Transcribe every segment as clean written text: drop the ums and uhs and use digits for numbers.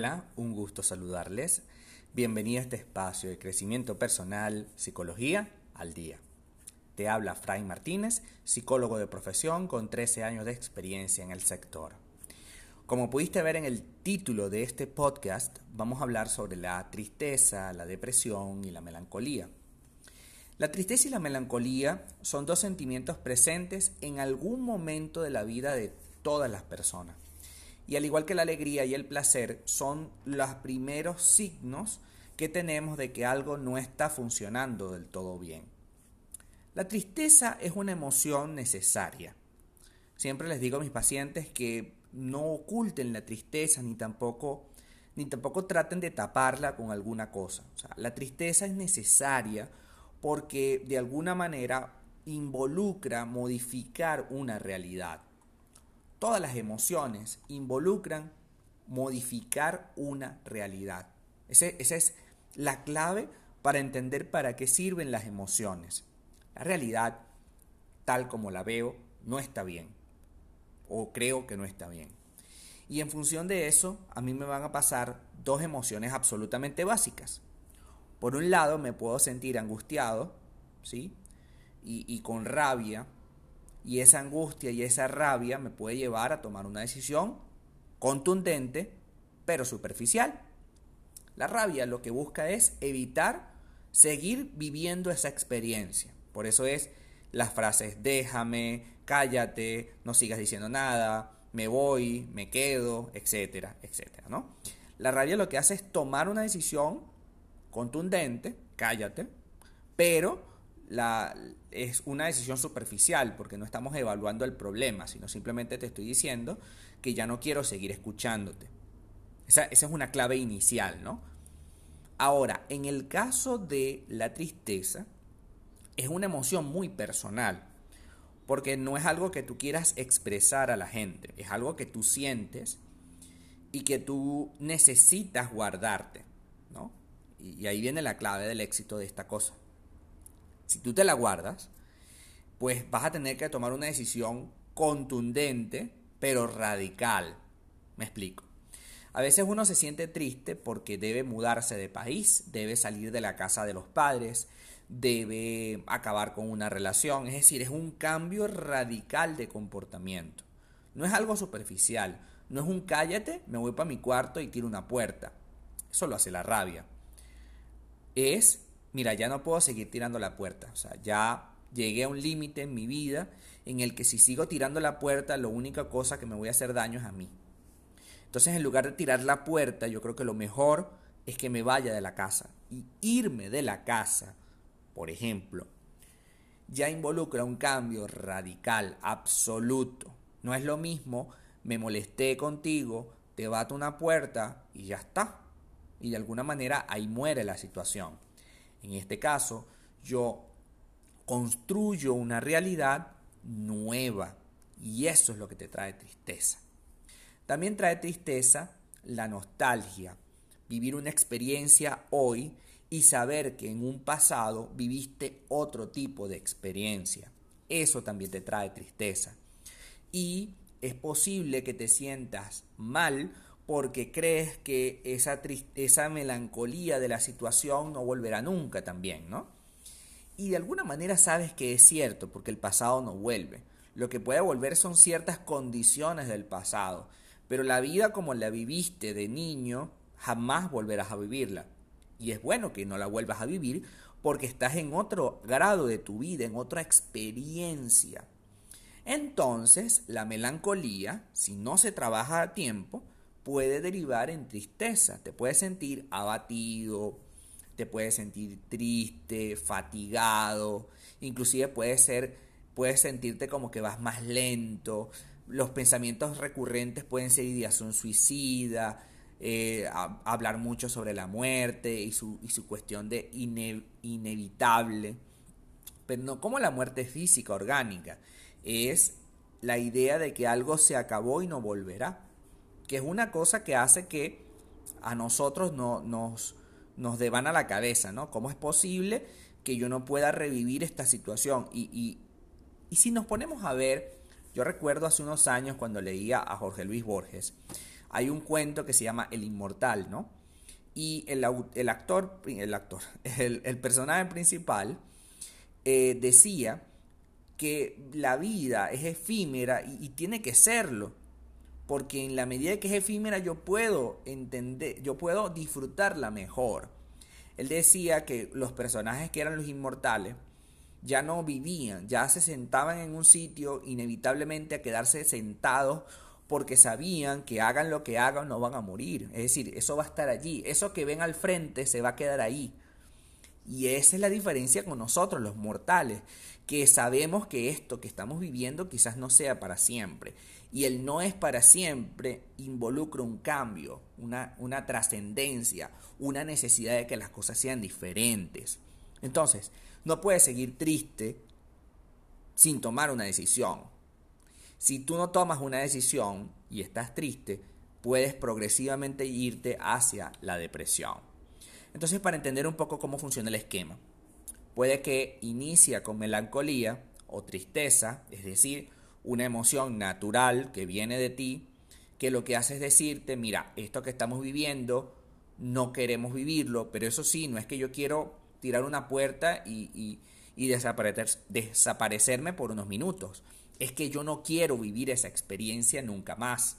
Hola, un gusto saludarles. Bienvenido a este espacio de crecimiento personal, psicología al día. Te habla Fray Martínez, psicólogo de profesión con 13 años de experiencia en el sector. Como pudiste ver en el título de este podcast, vamos a hablar sobre la tristeza, la depresión y la melancolía. La tristeza y la melancolía son dos sentimientos presentes en algún momento de la vida de todas las personas. Y al igual que la alegría y el placer, son los primeros signos que tenemos de que algo no está funcionando del todo bien. La tristeza es una emoción necesaria. Siempre les digo a mis pacientes que no oculten la tristeza ni tampoco traten de taparla con alguna cosa. O sea, la tristeza es necesaria porque de alguna manera involucra modificar una realidad. Todas las emociones involucran modificar una realidad. Esa es la clave para entender para qué sirven las emociones. La realidad, tal como la veo, no está bien. O creo que no está bien. Y en función de eso, a mí me van a pasar dos emociones absolutamente básicas. Por un lado, me puedo sentir angustiado, ¿sí? Y con rabia. Y esa angustia y esa rabia me puede llevar a tomar una decisión contundente, pero superficial. La rabia lo que busca es evitar seguir viviendo esa experiencia. Por eso es las frases déjame, cállate, no sigas diciendo nada, me voy, me quedo, etcétera, etcétera, ¿no? La rabia lo que hace es tomar una decisión contundente, cállate, pero es una decisión superficial porque no estamos evaluando el problema, sino simplemente te estoy diciendo que ya no quiero seguir escuchándote. Esa es una clave inicial, ¿no? Ahora, en el caso de la tristeza, es una emoción muy personal, porque no es algo que tú quieras expresar a la gente, es algo que tú sientes y que tú necesitas guardarte, ¿no? Y ahí viene la clave del éxito de esta cosa. Si tú te la guardas, pues vas a tener que tomar una decisión contundente, pero radical. Me explico. A veces uno se siente triste porque debe mudarse de país, debe salir de la casa de los padres, debe acabar con una relación. Es decir, es un cambio radical de comportamiento. No es algo superficial. No es un cállate, me voy para mi cuarto y tiro una puerta. Eso lo hace la rabia. Mira, ya no puedo seguir tirando la puerta. O sea, ya llegué a un límite en mi vida en el que si sigo tirando la puerta, la única cosa que me voy a hacer daño es a mí. Entonces, en lugar de tirar la puerta, yo creo que lo mejor es que me vaya de la casa. Y irme de la casa, por ejemplo, ya involucra un cambio radical, absoluto. No es lo mismo, me molesté contigo, te bato una puerta y ya está. Y de alguna manera ahí muere la situación. En este caso, yo construyo una realidad nueva y eso es lo que te trae tristeza. También trae tristeza la nostalgia, vivir una experiencia hoy y saber que en un pasado viviste otro tipo de experiencia. Eso también te trae tristeza. Y es posible que te sientas mal porque crees que esa melancolía de la situación no volverá nunca también, ¿no? Y de alguna manera sabes que es cierto, porque el pasado no vuelve. Lo que puede volver son ciertas condiciones del pasado, pero la vida como la viviste de niño, jamás volverás a vivirla. Y es bueno que no la vuelvas a vivir porque estás en otro grado de tu vida, en otra experiencia. Entonces, la melancolía, si no se trabaja a tiempo, puede derivar en tristeza. Te puedes sentir abatido, te puedes sentir triste, fatigado, inclusive puedes sentirte como que vas más lento. Los pensamientos recurrentes pueden ser ideación suicida, hablar mucho sobre la muerte y su cuestión de inevitable, pero no como la muerte física, orgánica, es la idea de que algo se acabó y no volverá, que es una cosa que hace que a nosotros nos devana la cabeza, ¿no? ¿Cómo es posible que yo no pueda revivir esta situación? Y si nos ponemos a ver, yo recuerdo hace unos años cuando leía a Jorge Luis Borges, Hay un cuento que se llama El Inmortal, ¿no? Y el personaje principal decía que la vida es efímera y tiene que serlo, porque en la medida que es efímera yo puedo entender, yo puedo disfrutarla mejor. Él decía que los personajes que eran los inmortales ya no vivían, ya se sentaban en un sitio inevitablemente a quedarse sentados porque sabían que hagan lo que hagan no van a morir. Es decir, eso va a estar allí, eso que ven al frente se va a quedar ahí. Y esa es la diferencia con nosotros, los mortales, que sabemos que esto que estamos viviendo quizás no sea para siempre. Y el no es para siempre involucra un cambio, una trascendencia, una necesidad de que las cosas sean diferentes. Entonces, no puedes seguir triste sin tomar una decisión. Si tú no tomas una decisión y estás triste, puedes progresivamente irte hacia la depresión. Entonces, para entender un poco cómo funciona el esquema, puede que inicia con melancolía o tristeza, es decir, una emoción natural que viene de ti, que lo que hace es decirte, mira, esto que estamos viviendo, no queremos vivirlo, pero eso sí, no es que yo quiero tirar una puerta y desaparecerme por unos minutos. Es que yo no quiero vivir esa experiencia nunca más.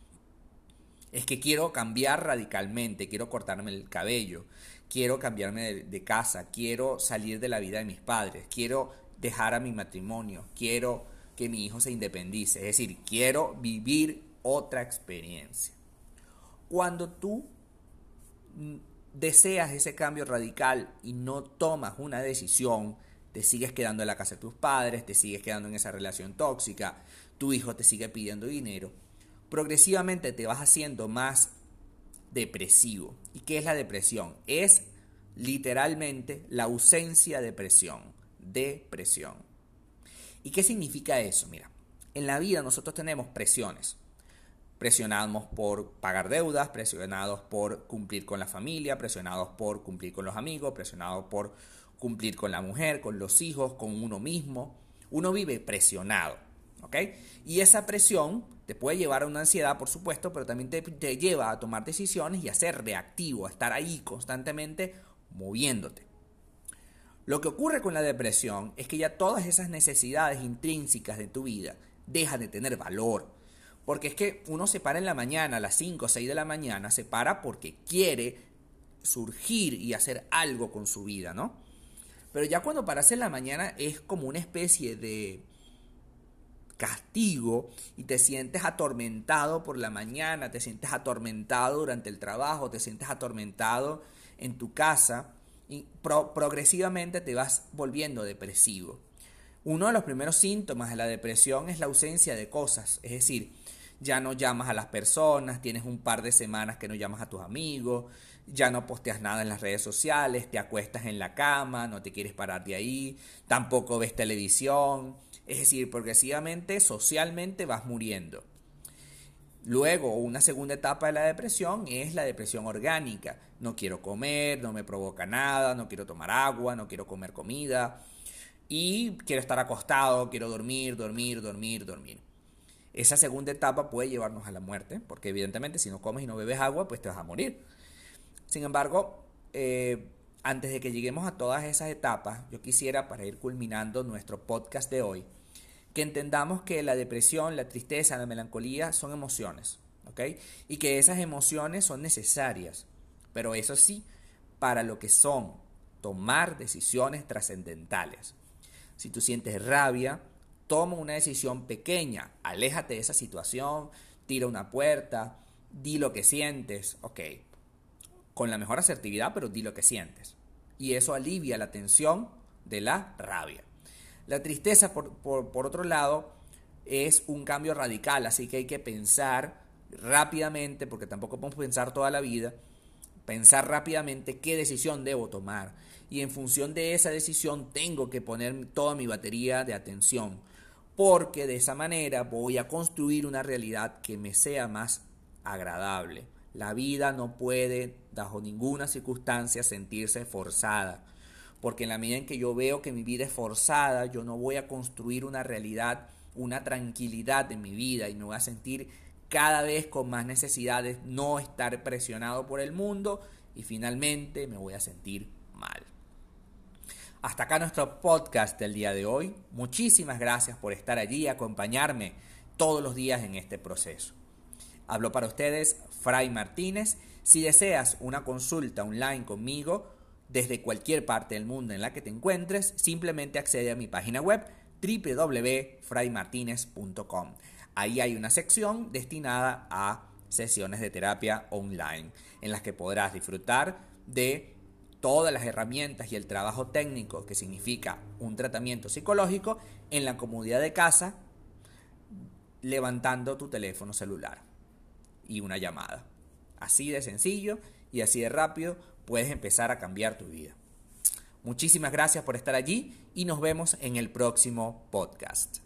Es que quiero cambiar radicalmente, quiero cortarme el cabello, quiero cambiarme de casa, quiero salir de la vida de mis padres, quiero dejar a mi matrimonio, quiero que mi hijo se independice, es decir, quiero vivir otra experiencia. Cuando tú deseas ese cambio radical y no tomas una decisión, te sigues quedando en la casa de tus padres, te sigues quedando en esa relación tóxica, tu hijo te sigue pidiendo dinero, progresivamente te vas haciendo más depresivo. ¿Y qué es la depresión? Es literalmente la ausencia de presión. Depresión. ¿Y qué significa eso? Mira, en la vida nosotros tenemos presiones. Presionados por pagar deudas, presionados por cumplir con la familia, presionados por cumplir con los amigos, presionados por cumplir con la mujer, con los hijos, con uno mismo. Uno vive presionado, ¿ok? Y esa presión te puede llevar a una ansiedad, por supuesto, pero también te lleva a tomar decisiones y a ser reactivo, a estar ahí constantemente moviéndote. Lo que ocurre con la depresión es que ya todas esas necesidades intrínsecas de tu vida dejan de tener valor. Porque es que uno se para en la mañana, a las 5 o 6 de la mañana, se para porque quiere surgir y hacer algo con su vida, ¿no? Pero ya cuando paras en la mañana es como una especie de castigo y te sientes atormentado por la mañana, te sientes atormentado durante el trabajo, te sientes atormentado en tu casa y progresivamente te vas volviendo depresivo. Uno de los primeros síntomas de la depresión es la ausencia de cosas, es decir, ya no llamas a las personas, tienes un par de semanas que no llamas a tus amigos, ya no posteas nada en las redes sociales, te acuestas en la cama, no te quieres parar de ahí, tampoco ves televisión, es decir, progresivamente, socialmente vas muriendo. Luego, una segunda etapa de la depresión es la depresión orgánica. No quiero comer, no me provoca nada, no quiero tomar agua, no quiero comer comida y quiero estar acostado, quiero dormir. Esa segunda etapa puede llevarnos a la muerte, porque evidentemente si no comes y no bebes agua, pues te vas a morir. Sin embargo, antes de que lleguemos a todas esas etapas, yo quisiera, para ir culminando nuestro podcast de hoy, que entendamos que la depresión, la tristeza, la melancolía son emociones, ¿ok? Y que esas emociones son necesarias, pero eso sí, para lo que son, tomar decisiones trascendentales. Si tú sientes rabia, toma una decisión pequeña, aléjate de esa situación, tira una puerta, di lo que sientes, ok, con la mejor asertividad, pero di lo que sientes. Y eso alivia la tensión de la rabia. La tristeza, por otro lado, es un cambio radical, así que hay que pensar rápidamente, porque tampoco podemos pensar toda la vida, pensar rápidamente qué decisión debo tomar. Y en función de esa decisión tengo que poner toda mi batería de atención, porque de esa manera voy a construir una realidad que me sea más agradable. La vida no puede, bajo ninguna circunstancia, sentirse forzada. Porque en la medida en que yo veo que mi vida es forzada, yo no voy a construir una realidad, una tranquilidad en mi vida y me voy a sentir cada vez con más necesidad de no estar presionado por el mundo y finalmente me voy a sentir mal. Hasta acá nuestro podcast del día de hoy. Muchísimas gracias por estar allí y acompañarme todos los días en este proceso. Hablo para ustedes Fray Martínez. Si deseas una consulta online conmigo desde cualquier parte del mundo en la que te encuentres, simplemente accede a mi página web www.fraymartinez.com. Ahí hay una sección destinada a sesiones de terapia online en las que podrás disfrutar de todas las herramientas y el trabajo técnico que significa un tratamiento psicológico en la comodidad de casa, levantando tu teléfono celular y una llamada. Así de sencillo y así de rápido puedes empezar a cambiar tu vida. Muchísimas gracias por estar allí y nos vemos en el próximo podcast.